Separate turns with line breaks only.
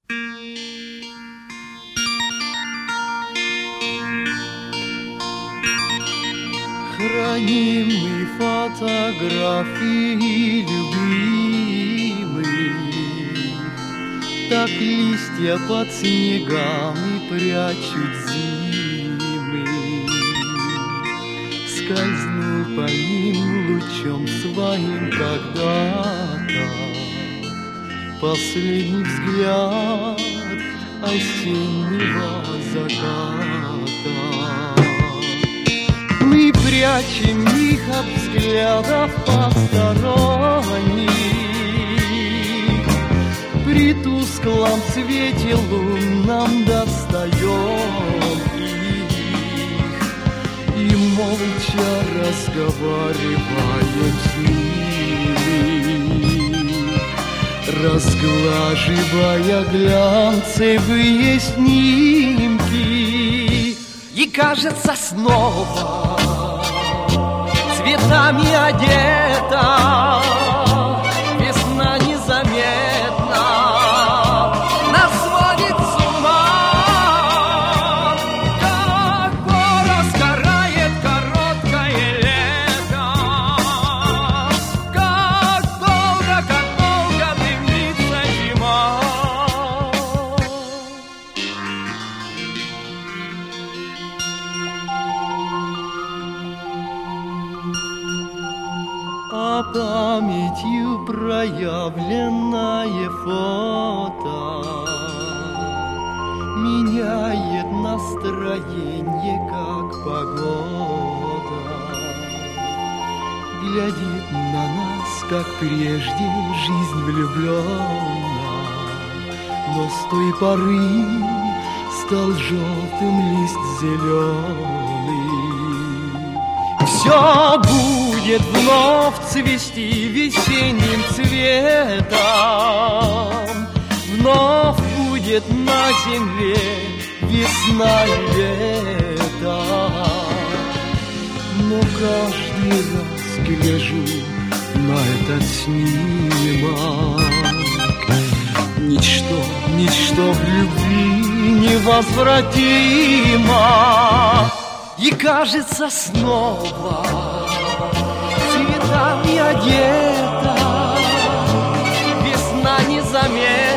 Хранимые фотографии любимых, так листья под снегами прячут зимы. Скользнул по ним лучом своим когда-то последний взгляд осеннего заката. Мы прячем их от взглядов посторонних, при тусклом свете лунном достаем их и молча разговариваем с ними, разглаживая глянцевые снимки. И кажется снова цветами одета, весна незаметна нас сводит с ума. Как пора сгорает короткое лето, как долго дымится зима. А памятью проявленное фото меняет настроение, как погода. Глядит на нас, как прежде, жизнь влюблена, но с той поры стал желтым лист зеленый. Все будет вновь цвести весенним цветом, вновь будет на земле весна и лето. Но каждый раз гляжу на этот снимок, ничто в любви невозвратимо. И кажется снова цветами одета, весна незаметна